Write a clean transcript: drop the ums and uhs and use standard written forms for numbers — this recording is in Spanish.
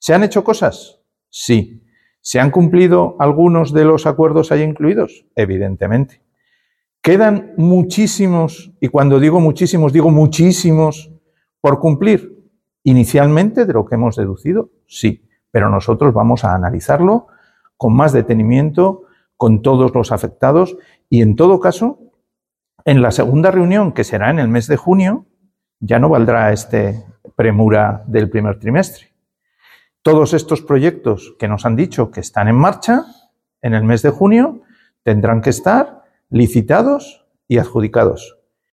¿Se han hecho cosas? Sí. ¿Se han cumplido algunos de los acuerdos ahí incluidos? Evidentemente. ¿Quedan muchísimos, y cuando digo muchísimos, por cumplir? Inicialmente, de lo que hemos deducido, sí. Pero nosotros vamos a analizarlo con más detenimiento, con todos los afectados, y en todo caso, en la segunda reunión, que será en el mes de junio, ya no valdrá premura del primer trimestre. Todos estos proyectos que nos han dicho que están en marcha, en el mes de junio, tendrán que estar licitados y adjudicados.